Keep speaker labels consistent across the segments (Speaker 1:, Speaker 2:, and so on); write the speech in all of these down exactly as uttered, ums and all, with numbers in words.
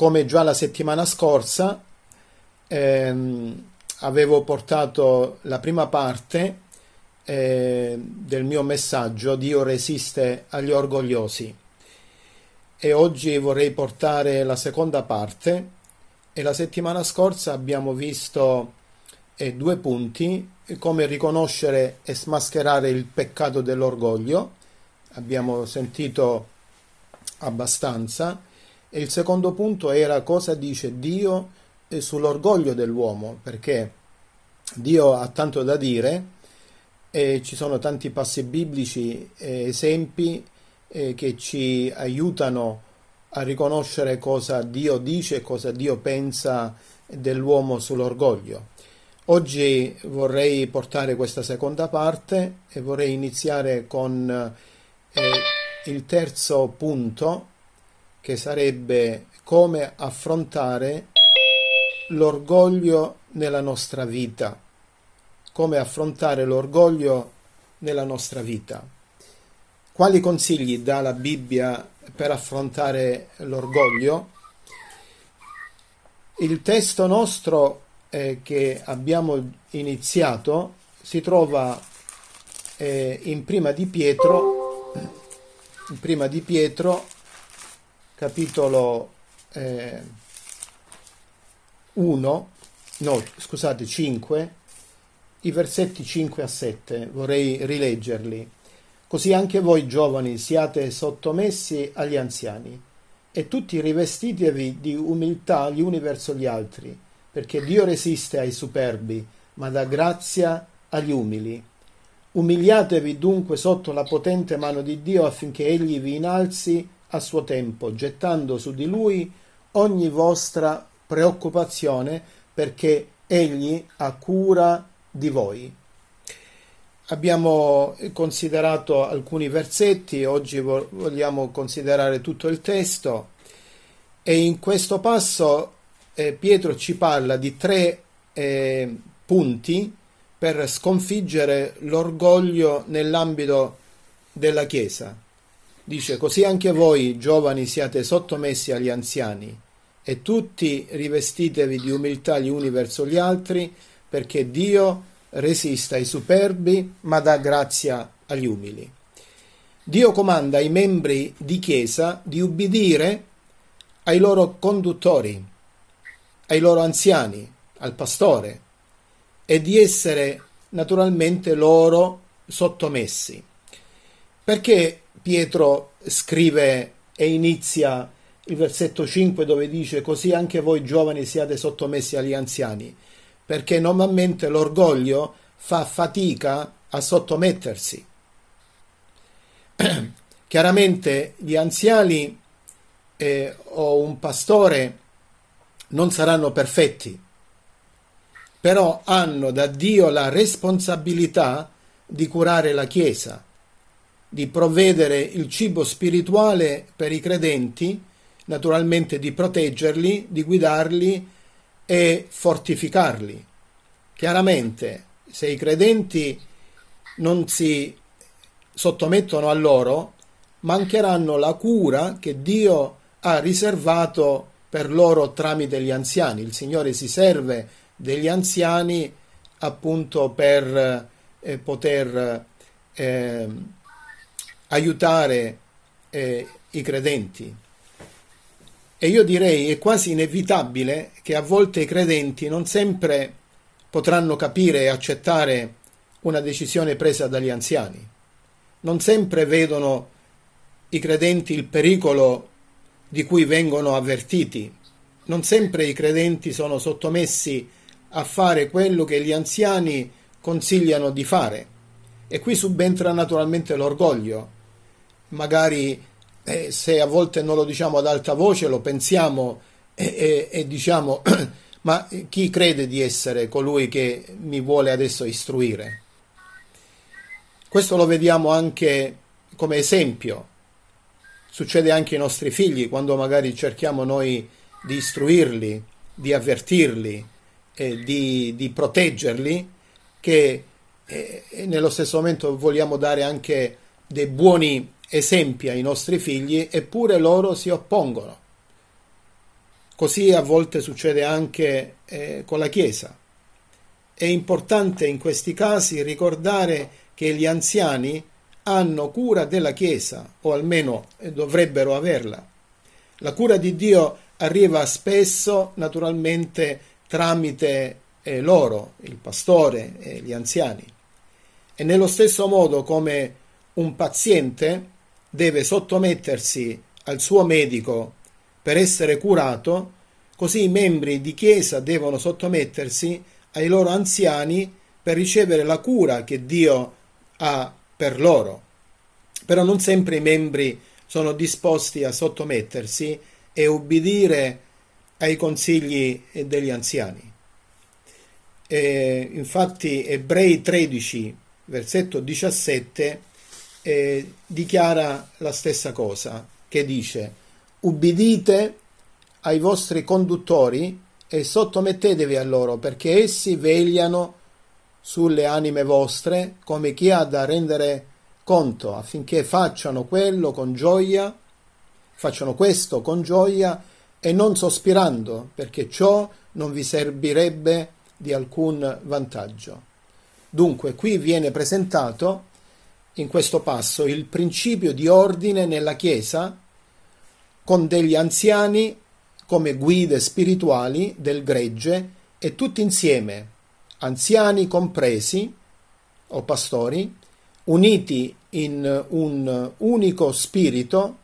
Speaker 1: come già la settimana scorsa ehm, avevo portato la prima parte eh, del mio messaggio, Dio resiste agli orgogliosi, e oggi vorrei portare la seconda parte. E la settimana scorsa abbiamo visto eh, due punti: come riconoscere e smascherare il peccato dell'orgoglio. Abbiamo sentito abbastanza. E il secondo punto era cosa dice Dio eh, sull'orgoglio dell'uomo, perché Dio ha tanto da dire e ci sono tanti passi biblici e esempi eh, che ci aiutano a riconoscere cosa Dio dice e cosa Dio pensa dell'uomo sull'orgoglio. Oggi vorrei portare questa seconda parte e vorrei iniziare con eh, il terzo punto, che sarebbe come affrontare l'orgoglio nella nostra vita. Come affrontare l'orgoglio nella nostra vita. Quali consigli dà la Bibbia per affrontare l'orgoglio? Il testo nostro eh, che abbiamo iniziato si trova eh, in Prima di Pietro, in Prima di Pietro, capitolo eh, uno, no, scusate, cinque, i versetti cinque a sette, vorrei rileggerli. Così anche voi giovani siate sottomessi agli anziani, e tutti rivestitevi di umiltà gli uni verso gli altri, perché Dio resiste ai superbi, ma dà grazia agli umili. Umiliatevi dunque sotto la potente mano di Dio, affinché Egli vi innalzi a suo tempo, gettando su di Lui ogni vostra preoccupazione, perché Egli ha cura di voi. Abbiamo considerato alcuni versetti, oggi vogliamo considerare tutto il testo, e in questo passo eh, Pietro ci parla di tre eh, punti per sconfiggere l'orgoglio nell'ambito della Chiesa. Dice: così anche voi giovani siate sottomessi agli anziani, e tutti rivestitevi di umiltà gli uni verso gli altri, perché Dio resiste ai superbi, ma dà grazia agli umili. Dio comanda ai membri di Chiesa di ubbidire ai loro conduttori, ai loro anziani, al pastore, e di essere naturalmente loro sottomessi. Perché Pietro scrive e inizia il versetto cinque dove dice: così anche voi giovani siate sottomessi agli anziani? Perché normalmente l'orgoglio fa fatica a sottomettersi. Chiaramente gli anziani eh, o un pastore non saranno perfetti, però hanno da Dio la responsabilità di curare la Chiesa, di provvedere il cibo spirituale per i credenti, naturalmente di proteggerli, di guidarli e fortificarli. Chiaramente, se i credenti non si sottomettono a loro, mancheranno la cura che Dio ha riservato per loro tramite gli anziani. Il Signore si serve degli anziani appunto per eh, poter eh, aiutare eh, i credenti. E io direi è quasi inevitabile che a volte i credenti non sempre potranno capire e accettare una decisione presa dagli anziani. Non sempre vedono i credenti il pericolo di cui vengono avvertiti. Non sempre i credenti sono sottomessi a fare quello che gli anziani consigliano di fare. E qui subentra naturalmente l'orgoglio. Magari Eh, se a volte non lo diciamo ad alta voce, lo pensiamo e, e, e diciamo: ma chi crede di essere colui che mi vuole adesso istruire? Questo lo vediamo anche come esempio. Succede anche ai nostri figli, quando magari cerchiamo noi di istruirli, di avvertirli, eh, di, di proteggerli, che eh, nello stesso momento vogliamo dare anche dei buoni esempi ai nostri figli, eppure loro si oppongono. Così a volte succede anche eh, con la Chiesa. È importante in questi casi ricordare che gli anziani hanno cura della Chiesa, o almeno dovrebbero averla. La cura di Dio arriva spesso, naturalmente, tramite eh, loro, il pastore e gli anziani. E nello stesso modo come un paziente deve sottomettersi al suo medico per essere curato, così i membri di Chiesa devono sottomettersi ai loro anziani per ricevere la cura che Dio ha per loro. Però non sempre i membri sono disposti a sottomettersi e ubbidire ai consigli degli anziani. E infatti Ebrei tredici, versetto diciassette, eh, dichiara la stessa cosa, che dice: ubbidite ai vostri conduttori e sottomettetevi a loro, perché essi vegliano sulle anime vostre come chi ha da rendere conto, affinché facciano quello con gioia, facciano questo con gioia e non sospirando, perché ciò non vi servirebbe di alcun vantaggio. Dunque, qui viene presentato in questo passo il principio di ordine nella Chiesa, con degli anziani come guide spirituali del gregge e tutti insieme, anziani compresi o pastori, uniti in un unico spirito,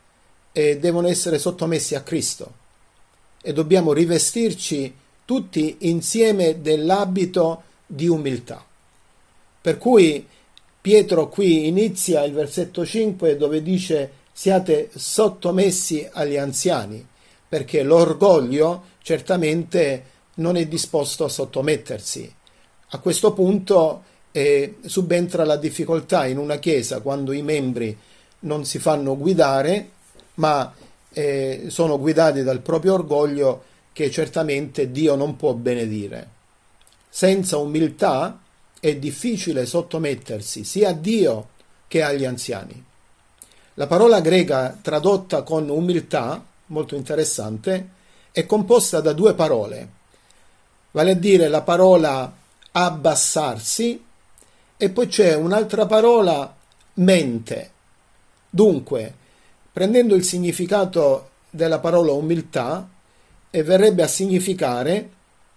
Speaker 1: e devono essere sottomessi a Cristo. E dobbiamo rivestirci tutti insieme dell'abito di umiltà. Per cui Pietro qui inizia il versetto cinque dove dice: siate sottomessi agli anziani, perché l'orgoglio certamente non è disposto a sottomettersi. A questo punto eh, subentra la difficoltà in una chiesa quando i membri non si fanno guidare, ma eh, sono guidati dal proprio orgoglio, che certamente Dio non può benedire. Senza umiltà è difficile sottomettersi sia a Dio che agli anziani. La parola greca tradotta con umiltà, molto interessante, è composta da due parole, vale a dire la parola abbassarsi e poi c'è un'altra parola mente. Dunque, prendendo il significato della parola umiltà, e verrebbe a significare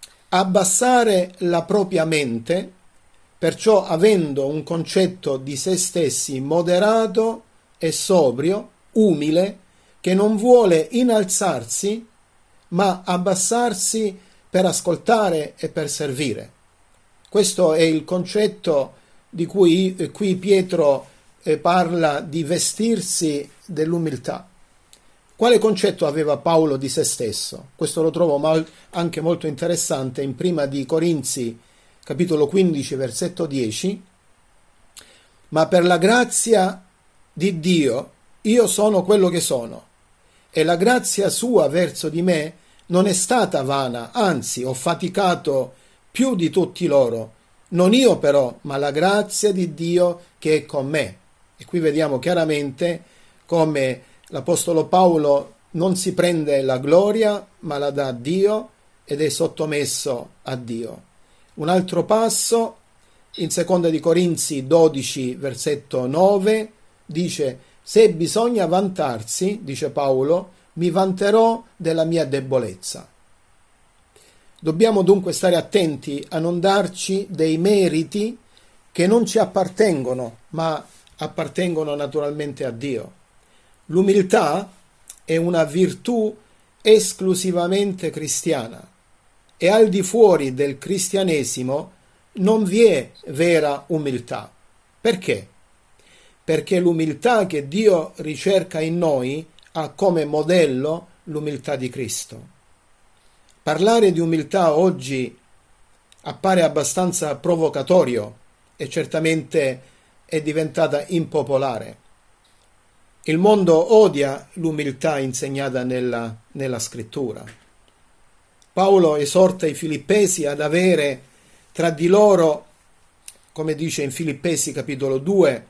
Speaker 1: abbassare la propria mente, perciò avendo un concetto di se stessi moderato e sobrio, umile, che non vuole innalzarsi, ma abbassarsi per ascoltare e per servire. Questo è il concetto di cui qui Pietro parla, di vestirsi dell'umiltà. Quale concetto aveva Paolo di se stesso? Questo lo trovo anche molto interessante in Prima di Corinzi, capitolo quindici, versetto dieci. Ma per la grazia di Dio io sono quello che sono, e la grazia sua verso di me non è stata vana, anzi ho faticato più di tutti loro, non io però, ma la grazia di Dio che è con me. E qui vediamo chiaramente come l'Apostolo Paolo non si prende la gloria, ma la dà a Dio ed è sottomesso a Dio. Un altro passo, in Seconda di Corinzi dodici, versetto nove, dice: se bisogna vantarsi, dice Paolo, mi vanterò della mia debolezza. Dobbiamo dunque stare attenti a non darci dei meriti che non ci appartengono, ma appartengono naturalmente a Dio. L'umiltà è una virtù esclusivamente cristiana e al di fuori del cristianesimo non vi è vera umiltà. Perché? Perché l'umiltà che Dio ricerca in noi ha come modello l'umiltà di Cristo. Parlare di umiltà oggi appare abbastanza provocatorio e certamente è diventata impopolare. Il mondo odia l'umiltà insegnata nella, nella scrittura. Paolo esorta i Filippesi ad avere tra di loro, come dice in Filippesi capitolo due,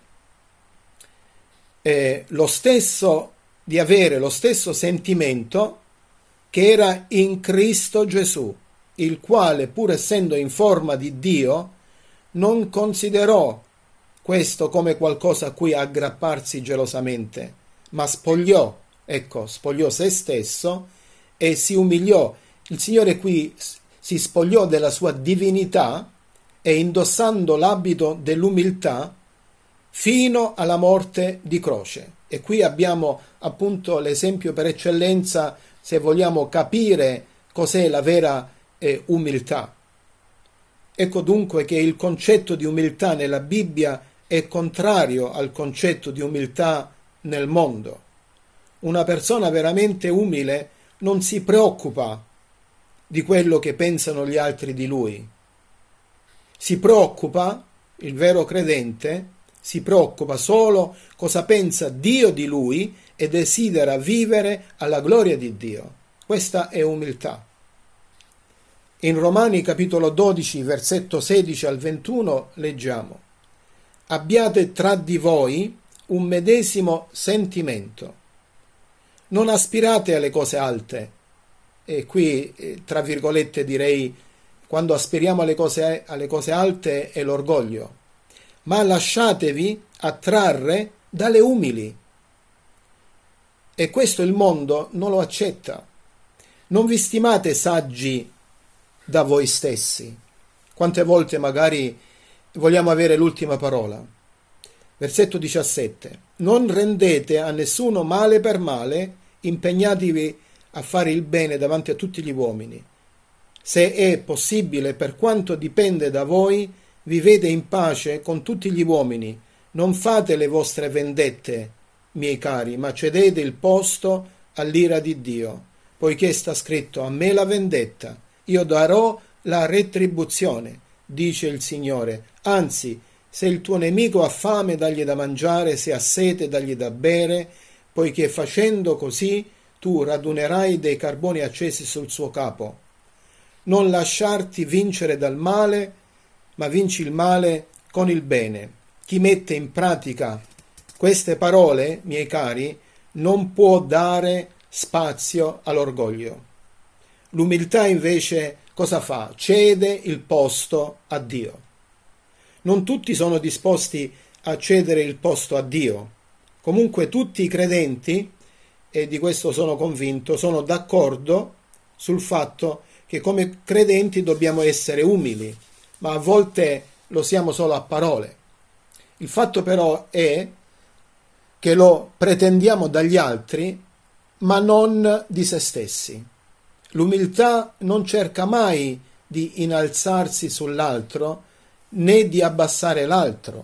Speaker 1: eh, lo stesso, di avere lo stesso sentimento che era in Cristo Gesù, il quale, pur essendo in forma di Dio, non considerò questo come qualcosa a cui aggrapparsi gelosamente, ma spogliò, ecco, spogliò se stesso e si umiliò. Il Signore qui si spogliò della sua divinità e, indossando l'abito dell'umiltà, fino alla morte di croce. E qui abbiamo appunto l'esempio per eccellenza, se vogliamo capire cos'è la vera eh, umiltà. Ecco dunque che il concetto di umiltà nella Bibbia è contrario al concetto di umiltà nel mondo. Una persona veramente umile non si preoccupa di quello che pensano gli altri di lui. Si preoccupa, il vero credente, si preoccupa solo cosa pensa Dio di lui e desidera vivere alla gloria di Dio. Questa è umiltà. In Romani capitolo dodici, versetto sedici al ventuno leggiamo: abbiate tra di voi un medesimo sentimento. Non aspirate alle cose alte. E qui, tra virgolette, direi, quando aspiriamo alle cose, alle cose alte è l'orgoglio. Ma lasciatevi attrarre dalle umili. E questo il mondo non lo accetta. Non vi stimate saggi da voi stessi. Quante volte magari vogliamo avere l'ultima parola. Versetto diciassette. Non rendete a nessuno male per male, impegnatevi a fare il bene davanti a tutti gli uomini. Se è possibile, per quanto dipende da voi, vivete in pace con tutti gli uomini. Non fate le vostre vendette, miei cari, ma cedete il posto all'ira di Dio, poiché sta scritto: a me la vendetta, io darò la retribuzione, dice il Signore. Anzi, se il tuo nemico ha fame, dagli da mangiare, se ha sete, dagli da bere, poiché facendo così tu radunerai dei carboni accesi sul suo capo. Non lasciarti vincere dal male, ma vinci il male con il bene. Chi mette in pratica queste parole, miei cari, non può dare spazio all'orgoglio. L'umiltà invece cosa fa? Cede il posto a Dio. Non tutti sono disposti a cedere il posto a Dio. Comunque tutti i credenti, e di questo sono convinto, sono d'accordo sul fatto che come credenti dobbiamo essere umili, ma a volte lo siamo solo a parole. Il fatto però è che lo pretendiamo dagli altri, ma non di se stessi. L'umiltà non cerca mai di innalzarsi sull'altro né di abbassare l'altro.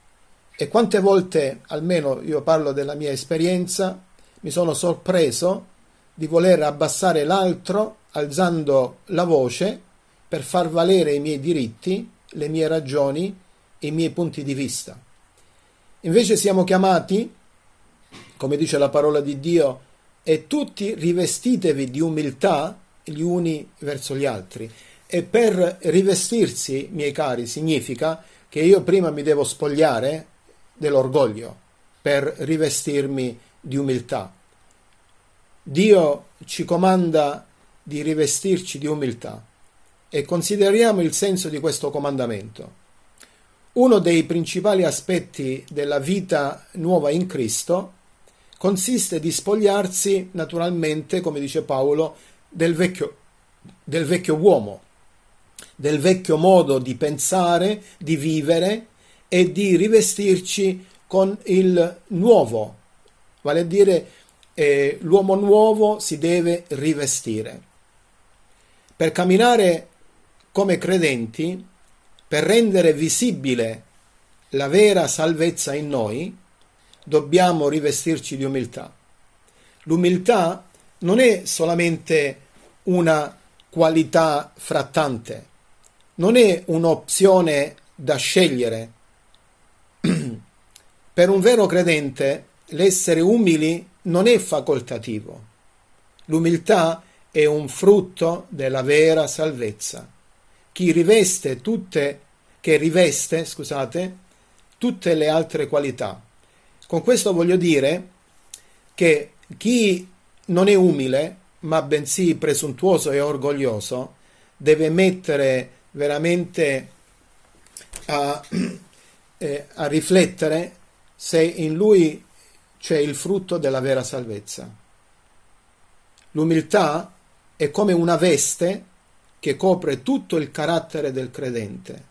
Speaker 1: E quante volte, almeno io parlo della mia esperienza, mi sono sorpreso di voler abbassare l'altro alzando la voce per far valere i miei diritti, le mie ragioni, i miei punti di vista. Invece siamo chiamati, come dice la parola di Dio, e tutti rivestitevi di umiltà gli uni verso gli altri. E per rivestirsi, miei cari, significa che io prima mi devo spogliare dell'orgoglio per rivestirmi di umiltà. Dio ci comanda di rivestirci di umiltà e consideriamo il senso di questo comandamento. Uno dei principali aspetti della vita nuova in Cristo consiste di spogliarsi naturalmente, come dice Paolo, del vecchio, del vecchio uomo, del vecchio modo di pensare, di vivere e di rivestirci con il nuovo, vale a dire eh, l'uomo nuovo si deve rivestire. Per camminare come credenti, per rendere visibile la vera salvezza in noi, dobbiamo rivestirci di umiltà. L'umiltà non è solamente una qualità frattante, non è un'opzione da scegliere. Per un vero credente l'essere umili non è facoltativo. L'umiltà è un frutto della vera salvezza. Chi riveste tutte, che riveste, scusate, tutte le altre qualità. Con questo voglio dire che chi non è umile ma bensì presuntuoso e orgoglioso, deve mettere veramente a, eh, a riflettere se in lui c'è il frutto della vera salvezza. L'umiltà è come una veste che copre tutto il carattere del credente.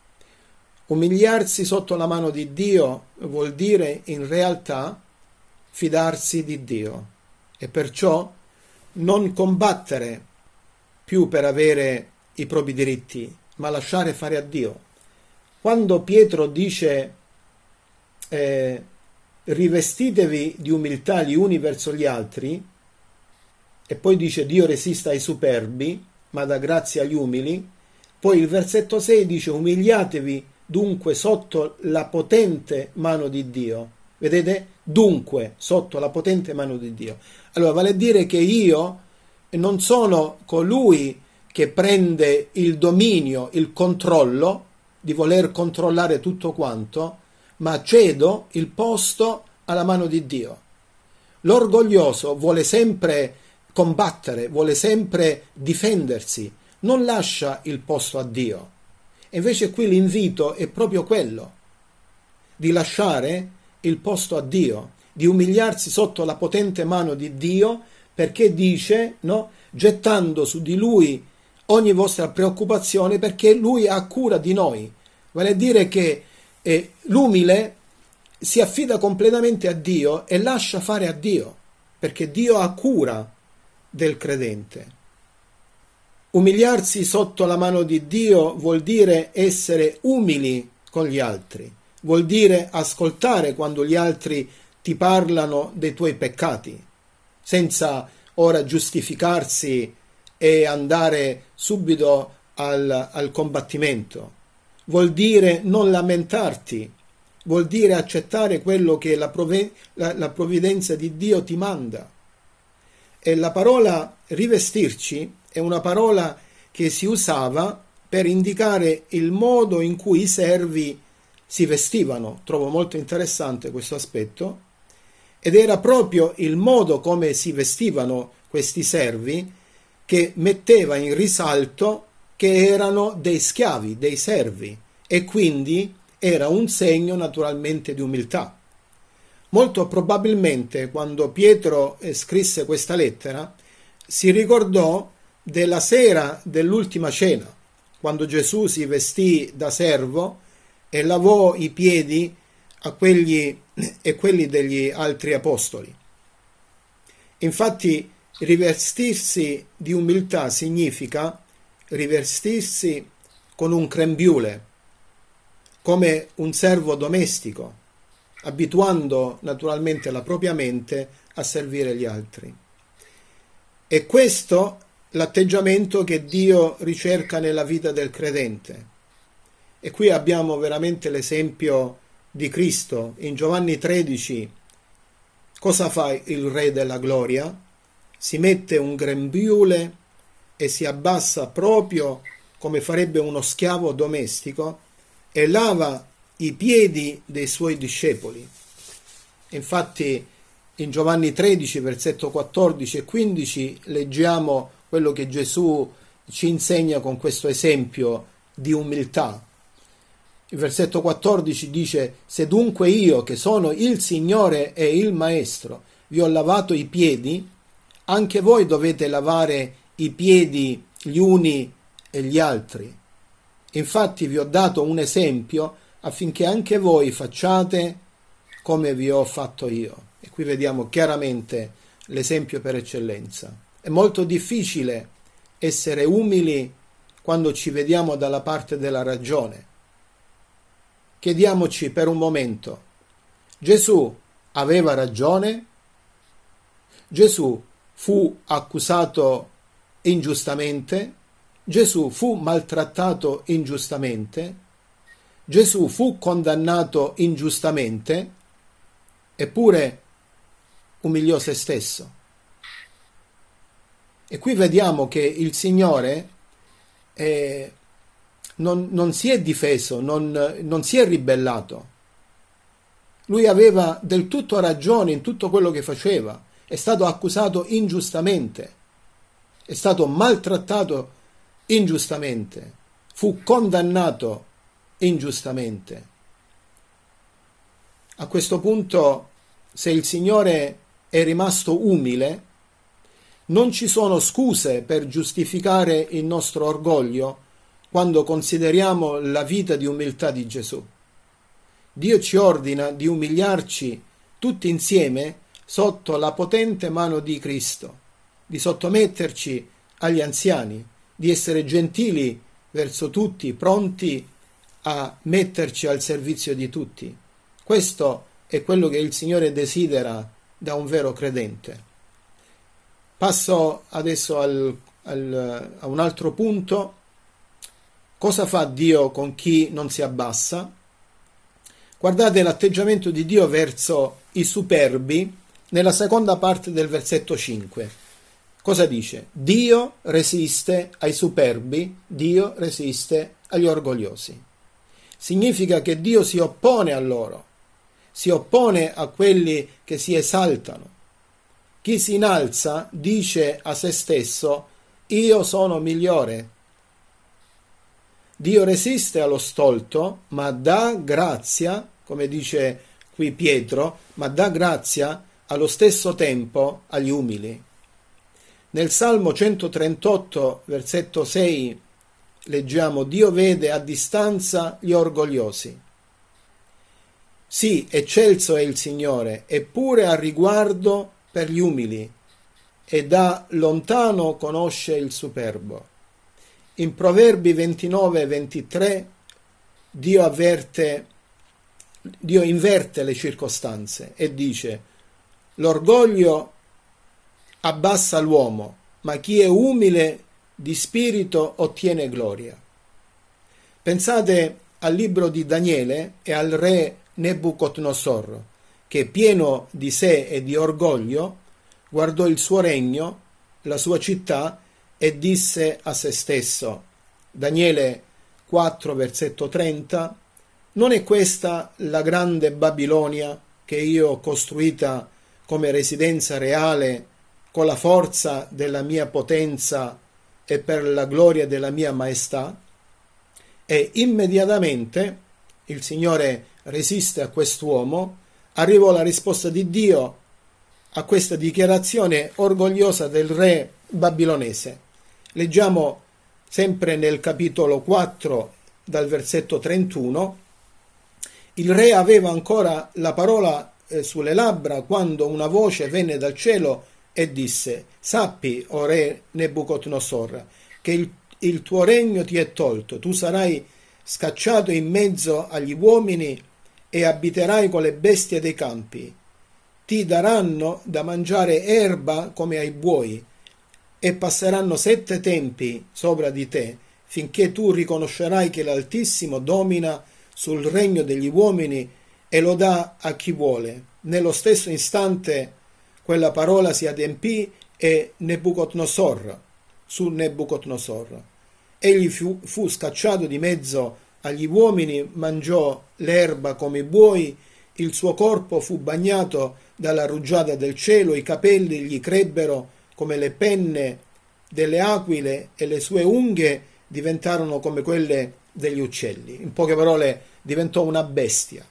Speaker 1: Umiliarsi sotto la mano di Dio vuol dire in realtà fidarsi di Dio e perciò non combattere più per avere i propri diritti, ma lasciare fare a Dio. Quando Pietro dice eh, rivestitevi di umiltà gli uni verso gli altri, e poi dice Dio resista ai superbi, ma dà grazia agli umili, poi il versetto sei dice umiliatevi dunque sotto la potente mano di Dio. Vedete? Dunque sotto la potente mano di Dio. Allora vale a dire che io non sono colui che prende il dominio, il controllo di voler controllare tutto quanto, ma cedo il posto alla mano di Dio. L'orgoglioso vuole sempre combattere, vuole sempre difendersi, non lascia il posto a Dio. E invece qui l'invito è proprio quello, di lasciare il posto a Dio, di umiliarsi sotto la potente mano di Dio, perché dice, no, gettando su di Lui ogni vostra preoccupazione, perché Lui ha cura di noi. Vale a dire che eh, l'umile si affida completamente a Dio e lascia fare a Dio, perché Dio ha cura del credente. Umiliarsi sotto la mano di Dio vuol dire essere umili con gli altri, vuol dire ascoltare quando gli altri ti parlano dei tuoi peccati, senza ora giustificarsi e andare subito al, al combattimento. Vuol dire non lamentarti, vuol dire accettare quello che la, prov- la, la provvidenza di Dio ti manda. E la parola rivestirci è una parola che si usava per indicare il modo in cui i servi si vestivano. Trovo molto interessante questo aspetto, ed era proprio il modo come si vestivano questi servi che metteva in risalto che erano dei schiavi, dei servi, e quindi era un segno naturalmente di umiltà. Molto probabilmente quando Pietro scrisse questa lettera si ricordò della sera dell'ultima cena, quando Gesù si vestì da servo e lavò i piedi a quelli e quelli degli altri apostoli. Infatti rivestirsi di umiltà significa rivestirsi con un grembiule, come un servo domestico, abituando naturalmente la propria mente a servire gli altri. E questo l'atteggiamento che Dio ricerca nella vita del credente. E qui abbiamo veramente l'esempio di Cristo. In Giovanni tredici, cosa fa il Re della Gloria? Si mette un grembiule e si abbassa proprio come farebbe uno schiavo domestico e lava i piedi dei suoi discepoli. Infatti in Giovanni tredici, versetto quattordici e quindici, leggiamo quello che Gesù ci insegna con questo esempio di umiltà. Il versetto quattordici dice: se dunque io, che sono il Signore e il Maestro, vi ho lavato i piedi, anche voi dovete lavare i piedi gli uni e gli altri. Infatti vi ho dato un esempio affinché anche voi facciate come vi ho fatto io. E qui vediamo chiaramente l'esempio per eccellenza. È molto difficile essere umili quando ci vediamo dalla parte della ragione. Chiediamoci per un momento: Gesù aveva ragione? Gesù fu accusato ingiustamente? Gesù fu maltrattato ingiustamente? Gesù fu condannato ingiustamente? Eppure umiliò se stesso. E qui vediamo che il Signore eh, non, non si è difeso, non, non si è ribellato. Lui aveva del tutto ragione in tutto quello che faceva. È stato accusato ingiustamente. è stato maltrattato ingiustamente, fu condannato ingiustamente. A questo punto, se il Signore è rimasto umile, non ci sono scuse per giustificare il nostro orgoglio quando consideriamo la vita di umiltà di Gesù. Dio ci ordina di umiliarci tutti insieme sotto la potente mano di Cristo, di sottometterci agli anziani, di essere gentili verso tutti, pronti a metterci al servizio di tutti. Questo è quello che il Signore desidera da un vero credente. Passo adesso al, al, a un altro punto. Cosa fa Dio con chi non si abbassa? Guardate l'atteggiamento di Dio verso i superbi nella seconda parte del versetto cinque. Cosa dice? Dio resiste ai superbi, Dio resiste agli orgogliosi. Significa che Dio si oppone a loro, si oppone a quelli che si esaltano. Chi si innalza dice a se stesso: io sono migliore. Dio resiste allo stolto, ma dà grazia, come dice qui Pietro, ma dà grazia allo stesso tempo agli umili. Nel Salmo centotrentotto, versetto sei, leggiamo: Dio vede a distanza gli orgogliosi. Sì, eccelso è il Signore, eppure ha riguardo per gli umili, e da lontano conosce il superbo. In Proverbi ventinove ventitré Dio avverte, Dio inverte le circostanze e dice: l'orgoglio abbassa l'uomo, ma chi è umile di spirito ottiene gloria. Pensate al libro di Daniele e al re Nebuchadnezzar, che pieno di sé e di orgoglio guardò il suo regno, la sua città, e disse a se stesso, Daniele quattro versetto trenta, non è questa la grande Babilonia che io ho costruita come residenza reale con la forza della mia potenza e per la gloria della mia maestà? E immediatamente il Signore resiste a quest'uomo, arrivò la risposta di Dio a questa dichiarazione orgogliosa del re babilonese. Leggiamo sempre nel capitolo quattro dal versetto trentuno. Il re aveva ancora la parola eh, sulle labbra quando una voce venne dal cielo e disse: sappi, o re Nebuchadnezzar, che il, il tuo regno ti è tolto, tu sarai scacciato in mezzo agli uomini e abiterai con le bestie dei campi. Ti daranno da mangiare erba come ai buoi, e passeranno sette tempi sopra di te, finché tu riconoscerai che l'Altissimo domina sul regno degli uomini e lo dà a chi vuole. Nello stesso istante quella parola si adempì e Nebuchadnezzar, su Nebuchadnezzar. Egli fu, fu scacciato di mezzo agli uomini, mangiò l'erba come i buoi, il suo corpo fu bagnato dalla rugiada del cielo, i capelli gli crebbero come le penne delle aquile e le sue unghie diventarono come quelle degli uccelli. In poche parole, diventò una bestia.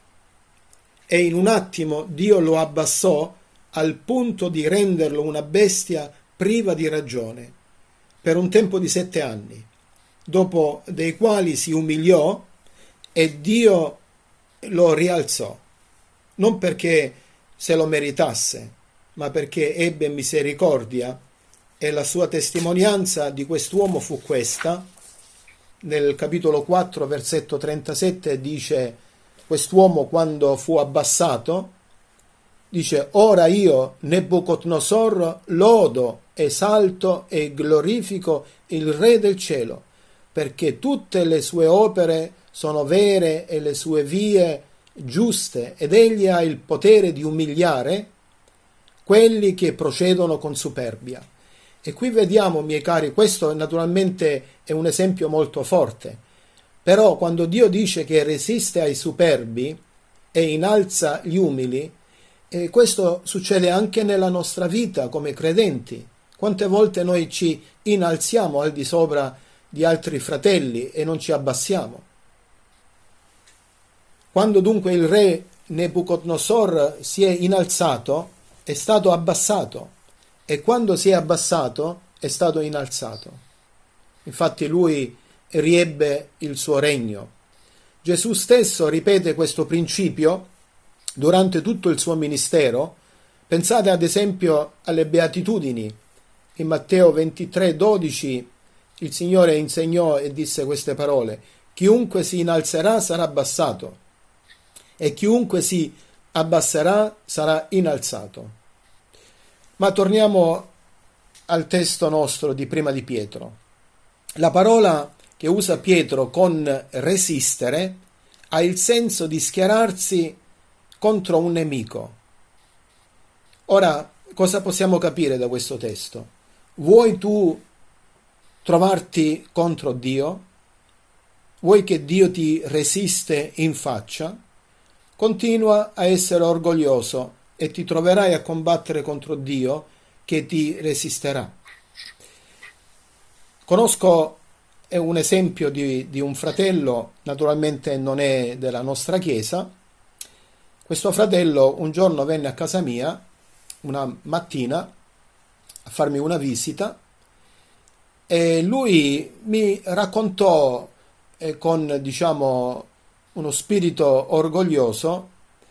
Speaker 1: E in un attimo Dio lo abbassò al punto di renderlo una bestia priva di ragione, per un tempo di sette anni, dopo dei quali si umiliò e Dio lo rialzò, non perché se lo meritasse, ma perché ebbe misericordia, e la sua testimonianza di quest'uomo fu questa. Nel capitolo quattro, versetto trentasette, dice: quest'uomo, quando fu abbassato, dice: ora io, Nebuchadnezzar, lodo, esalto e glorifico il Re del cielo, perché tutte le sue opere sono vere e le sue vie giuste, ed egli ha il potere di umiliare quelli che procedono con superbia. E qui vediamo, miei cari, questo naturalmente è un esempio molto forte, però quando Dio dice che resiste ai superbi e innalza gli umili, e questo succede anche nella nostra vita come credenti. Quante volte noi ci innalziamo al di sopra di altri fratelli e non ci abbassiamo? Quando dunque il re Nebuchadnezzar si è innalzato, è stato abbassato, e quando si è abbassato, è stato innalzato. Infatti lui riebbe il suo regno. Gesù stesso ripete questo principio durante tutto il suo ministero. Pensate ad esempio alle beatitudini. In Matteo ventitré dodici il Signore insegnò e disse queste parole: chiunque si innalzerà sarà abbassato e chiunque si abbasserà sarà innalzato. Ma torniamo al testo nostro di prima di Pietro. La parola che usa Pietro con resistere ha il senso di schierarsi contro un nemico. Ora, cosa possiamo capire da questo testo? Vuoi tu trovarti contro Dio? Vuoi che Dio ti resiste in faccia? Continua a essere orgoglioso e ti troverai a combattere contro Dio che ti resisterà. Conosco un esempio di, di un fratello, naturalmente non è della nostra chiesa. Questo fratello un giorno venne a casa mia, una mattina, a farmi una visita, e lui mi raccontò eh, con, diciamo, uno spirito orgoglioso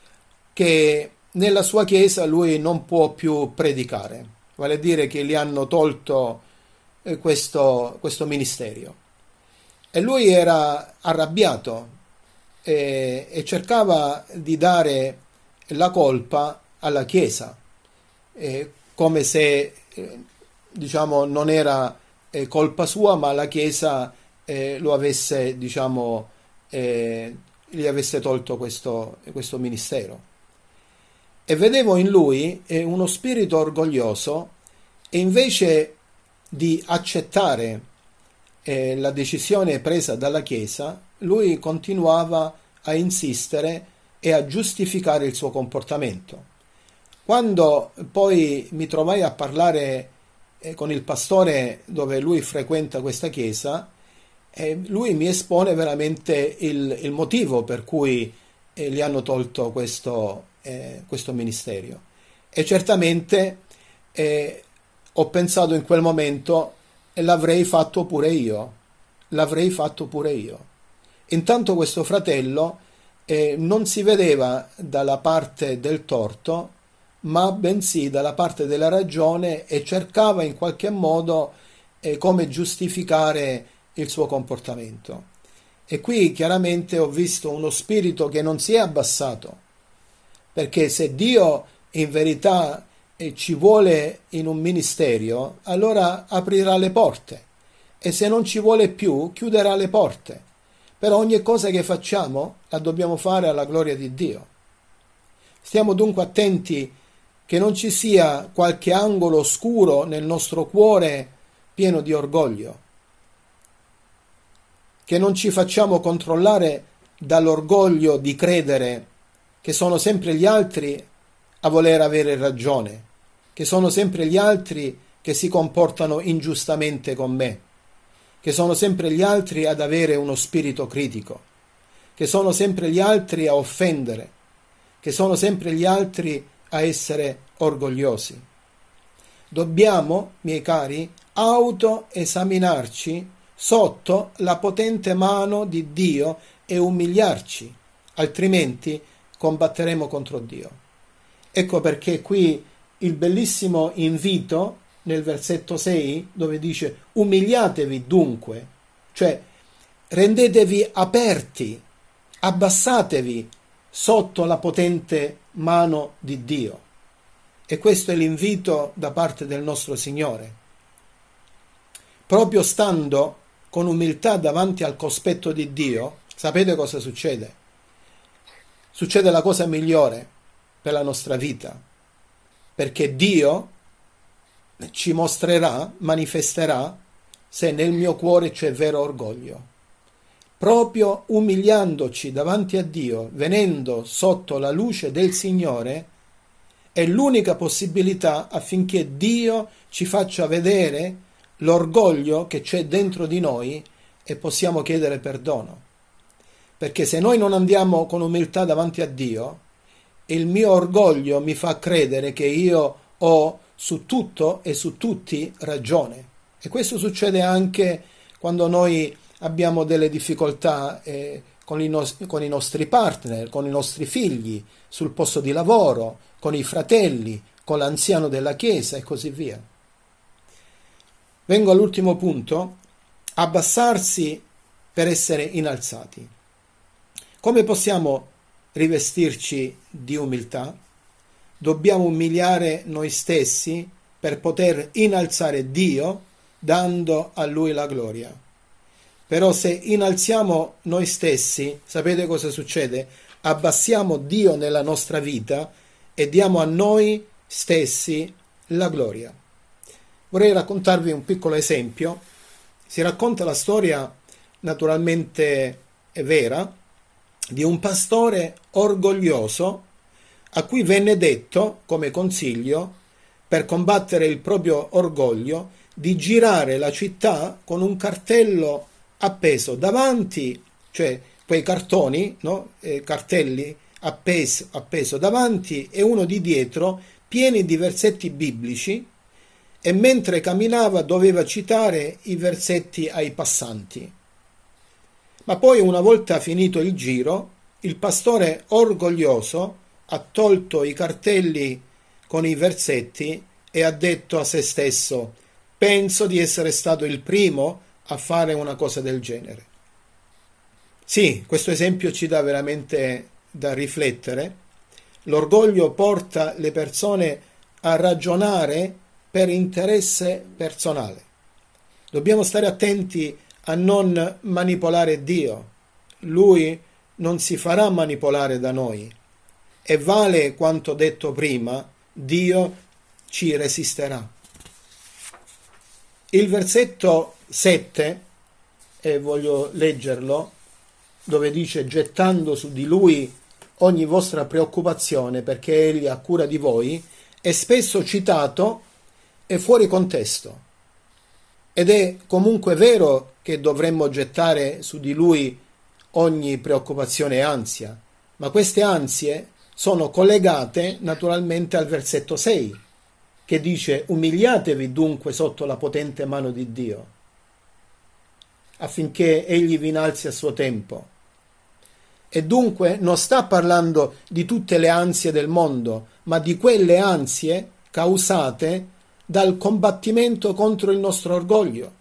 Speaker 1: che nella sua chiesa lui non può più predicare, vale a dire che gli hanno tolto eh, questo, questo ministero. E lui era arrabbiato e, e cercava di dare la colpa alla Chiesa, eh, come se eh, diciamo non era eh, colpa sua, ma la Chiesa eh, lo avesse, diciamo, eh, gli avesse tolto questo, questo ministero. E vedevo in lui eh, uno spirito orgoglioso, e invece di accettare eh, la decisione presa dalla Chiesa, lui continuava a insistere e a giustificare il suo comportamento. Quando poi mi trovai a parlare eh, con il pastore dove lui frequenta questa chiesa, eh, lui mi espone veramente il, il motivo per cui eh, gli hanno tolto questo, eh, questo ministero. E certamente eh, ho pensato in quel momento: l'avrei fatto pure io, l'avrei fatto pure io. Intanto questo fratello eh, non si vedeva dalla parte del torto, ma bensì dalla parte della ragione, e cercava in qualche modo eh, come giustificare il suo comportamento. E qui chiaramente ho visto uno spirito che non si è abbassato, perché se Dio in verità eh, ci vuole in un ministero, allora aprirà le porte, e se non ci vuole più chiuderà le porte. Per ogni cosa che facciamo la dobbiamo fare alla gloria di Dio. Stiamo dunque attenti che non ci sia qualche angolo oscuro nel nostro cuore pieno di orgoglio, che non ci facciamo controllare dall'orgoglio di credere che sono sempre gli altri a voler avere ragione, che sono sempre gli altri che si comportano ingiustamente con me, che sono sempre gli altri ad avere uno spirito critico, che sono sempre gli altri a offendere, che sono sempre gli altri a essere orgogliosi. Dobbiamo, miei cari, autoesaminarci sotto la potente mano di Dio e umiliarci, altrimenti combatteremo contro Dio. Ecco perché qui il bellissimo invito nel versetto sei, dove dice: umiliatevi dunque, cioè rendetevi aperti, abbassatevi sotto la potente mano di Dio. E questo è l'invito da parte del nostro Signore. Proprio stando con umiltà davanti al cospetto di Dio, sapete cosa succede? Succede la cosa migliore per la nostra vita, perché Dio ci mostrerà, manifesterà se nel mio cuore c'è vero orgoglio. Proprio umiliandoci davanti a Dio, venendo sotto la luce del Signore, è l'unica possibilità affinché Dio ci faccia vedere l'orgoglio che c'è dentro di noi e possiamo chiedere perdono. Perché se noi non andiamo con umiltà davanti a Dio, il mio orgoglio mi fa credere che io ho su tutto e su tutti ragione. E questo succede anche quando noi abbiamo delle difficoltà eh, con, i nos- con i nostri partner, con i nostri figli, sul posto di lavoro, con i fratelli, con l'anziano della Chiesa e così via. Vengo all'ultimo punto: abbassarsi per essere innalzati. Come possiamo rivestirci di umiltà? Dobbiamo umiliare noi stessi per poter innalzare Dio, dando a Lui la gloria. Però se innalziamo noi stessi, sapete cosa succede? Abbassiamo Dio nella nostra vita e diamo a noi stessi la gloria. Vorrei raccontarvi un piccolo esempio. Si racconta la storia, naturalmente è vera, di un pastore orgoglioso a cui venne detto, come consiglio, per combattere il proprio orgoglio, di girare la città con un cartello appeso davanti, cioè quei cartoni, no? eh, cartelli appeso, appeso davanti e uno di dietro, pieni di versetti biblici, e mentre camminava doveva citare i versetti ai passanti. Ma poi, una volta finito il giro, il pastore orgoglioso ha tolto i cartelli con i versetti e ha detto a se stesso: penso di essere stato il primo a fare una cosa del genere. Sì, questo esempio ci dà veramente da riflettere. L'orgoglio porta le persone a ragionare per interesse personale. Dobbiamo stare attenti a non manipolare Dio. Lui non si farà manipolare da noi. E vale quanto detto prima: Dio ci resisterà. Il versetto sette, e voglio leggerlo, dove dice: gettando su di Lui ogni vostra preoccupazione, perché Egli ha cura di voi, è spesso citato e fuori contesto. Ed è comunque vero che dovremmo gettare su di Lui ogni preoccupazione e ansia, ma queste ansie sono collegate naturalmente al versetto sei, che dice: umiliatevi dunque sotto la potente mano di Dio, affinché Egli vi innalzi a suo tempo. E dunque non sta parlando di tutte le ansie del mondo, ma di quelle ansie causate dal combattimento contro il nostro orgoglio.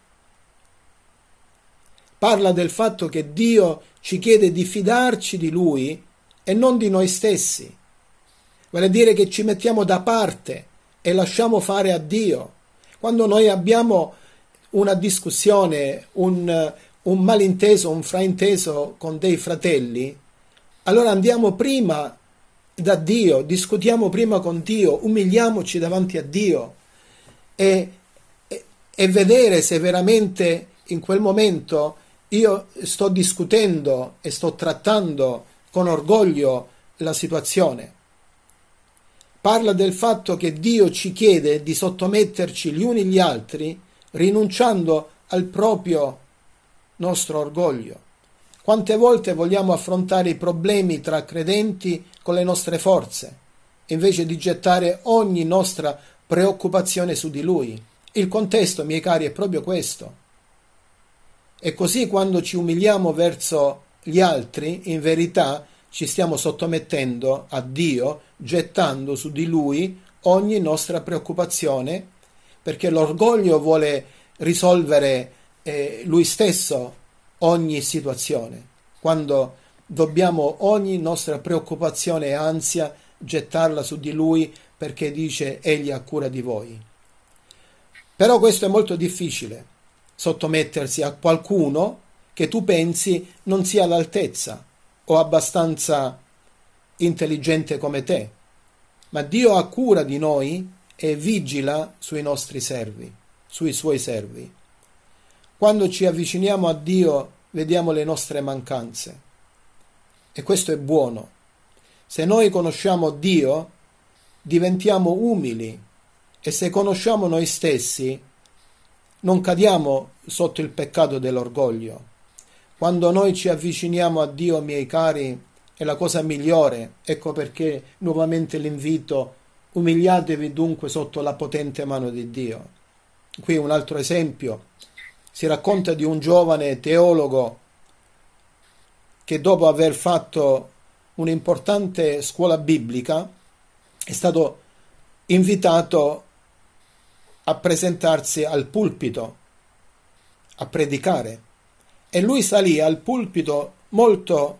Speaker 1: Parla del fatto che Dio ci chiede di fidarci di Lui e non di noi stessi. Vale a dire che ci mettiamo da parte e lasciamo fare a Dio. Quando noi abbiamo una discussione, un, un malinteso, un frainteso con dei fratelli, allora andiamo prima da Dio, discutiamo prima con Dio, umiliamoci davanti a Dio e, e, e vedere se veramente in quel momento io sto discutendo e sto trattando con orgoglio la situazione. Parla del fatto che Dio ci chiede di sottometterci gli uni gli altri, rinunciando al proprio nostro orgoglio. Quante volte vogliamo affrontare i problemi tra credenti con le nostre forze, invece di gettare ogni nostra preoccupazione su di Lui? Il contesto, miei cari, è proprio questo. E così, quando ci umiliamo verso gli altri, in verità ci stiamo sottomettendo a Dio, gettando su di Lui ogni nostra preoccupazione, perché l'orgoglio vuole risolvere eh, Lui stesso ogni situazione, quando dobbiamo ogni nostra preoccupazione e ansia gettarla su di Lui, perché dice: Egli ha cura di voi. Però questo è molto difficile, sottomettersi a qualcuno che tu pensi non sia all'altezza o abbastanza intelligente come te. Ma Dio ha cura di noi e vigila sui nostri servi, sui suoi servi. Quando ci avviciniamo a Dio vediamo le nostre mancanze e questo è buono. Se noi conosciamo Dio, diventiamo umili e se conosciamo noi stessi non cadiamo sotto il peccato dell'orgoglio. Quando noi ci avviciniamo a Dio, miei cari, è la cosa migliore. Ecco perché nuovamente l'invito: umiliatevi dunque sotto la potente mano di Dio. Qui un altro esempio. Si racconta di un giovane teologo che dopo aver fatto un'importante scuola biblica è stato invitato a presentarsi al pulpito, a predicare. E lui salì al pulpito molto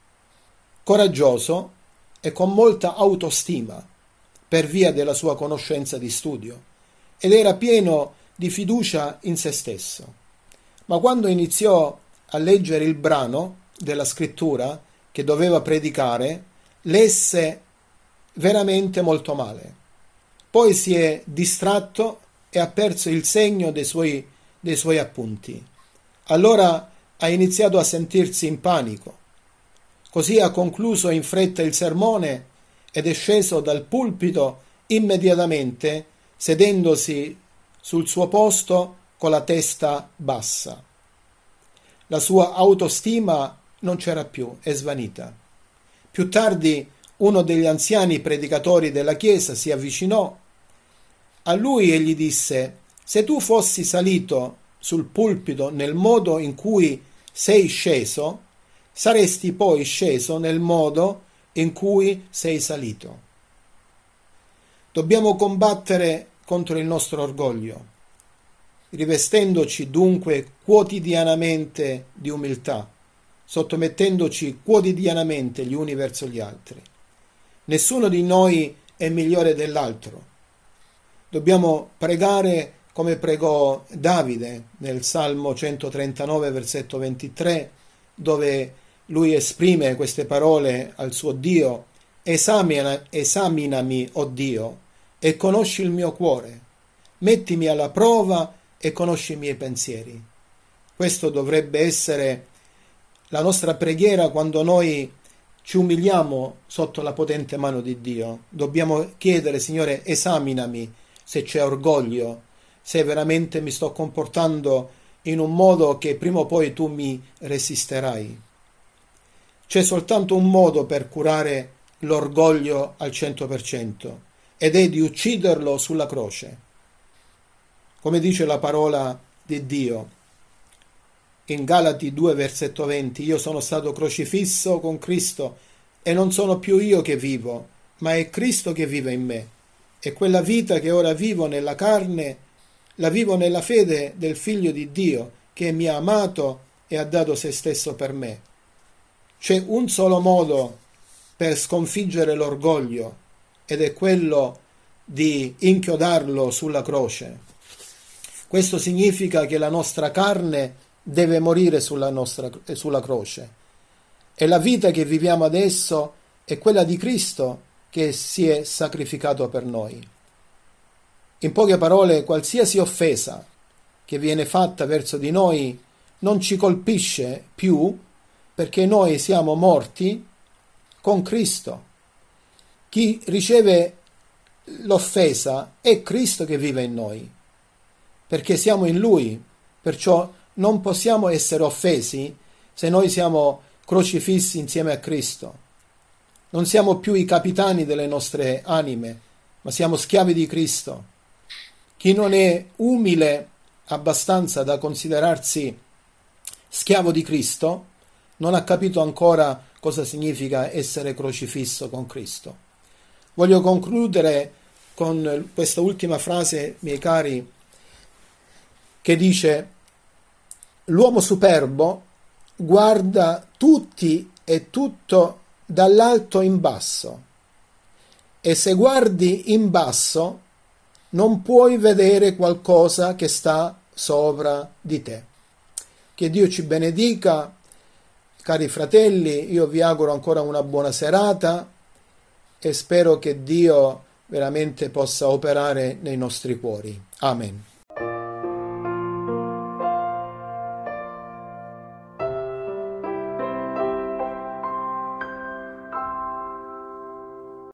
Speaker 1: coraggioso e con molta autostima per via della sua conoscenza di studio, ed era pieno di fiducia in se stesso. Ma quando iniziò a leggere il brano della scrittura che doveva predicare, lesse veramente molto male. Poi si è distratto e ha perso il segno dei suoi, dei suoi appunti. Allora ha iniziato a sentirsi in panico. Così ha concluso in fretta il sermone ed è sceso dal pulpito immediatamente, sedendosi sul suo posto con la testa bassa. La sua autostima non c'era più, è svanita. Più tardi uno degli anziani predicatori della chiesa si avvicinò a lui e gli disse: se tu fossi salito sul pulpito nel modo in cui sei sceso, saresti poi sceso nel modo in cui sei salito. Dobbiamo combattere contro il nostro orgoglio, rivestendoci dunque quotidianamente di umiltà, sottomettendoci quotidianamente gli uni verso gli altri. Nessuno di noi è migliore dell'altro. Dobbiamo pregare come pregò Davide nel Salmo centotrentanove, versetto ventitré, dove lui esprime queste parole al suo Dio: Esamina, esaminami, o Dio, e conosci il mio cuore, mettimi alla prova e conosci i miei pensieri. Questo dovrebbe essere la nostra preghiera quando noi ci umiliamo sotto la potente mano di Dio. Dobbiamo chiedere: Signore, esaminami se c'è orgoglio, se veramente mi sto comportando in un modo che prima o poi tu mi resisterai. C'è soltanto un modo per curare l'orgoglio al cento per cento, ed è di ucciderlo sulla croce. Come dice la parola di Dio in Galati due, versetto venti: io sono stato crocifisso con Cristo e non sono più io che vivo, ma è Cristo che vive in me. E quella vita che ora vivo nella carne, la vivo nella fede del Figlio di Dio, che mi ha amato e ha dato se stesso per me. C'è un solo modo per sconfiggere l'orgoglio, ed è quello di inchiodarlo sulla croce. Questo significa che la nostra carne deve morire sulla, nostra, sulla croce. E la vita che viviamo adesso è quella di Cristo, che si è sacrificato per noi. In poche parole, qualsiasi offesa che viene fatta verso di noi non ci colpisce più, perché noi siamo morti con Cristo. Chi riceve l'offesa è Cristo che vive in noi, perché siamo in Lui, perciò non possiamo essere offesi se noi siamo crocifissi insieme a Cristo. Non siamo più i capitani delle nostre anime, ma siamo schiavi di Cristo. Chi non è umile abbastanza da considerarsi schiavo di Cristo non ha capito ancora cosa significa essere crocifisso con Cristo. Voglio concludere con questa ultima frase, miei cari, che dice: l'uomo superbo guarda tutti e tutto dall'alto in basso, e se guardi in basso non puoi vedere qualcosa che sta sopra di te. Che Dio ci benedica, cari fratelli. Io vi auguro ancora una buona serata e spero che Dio veramente possa operare nei nostri cuori. Amen.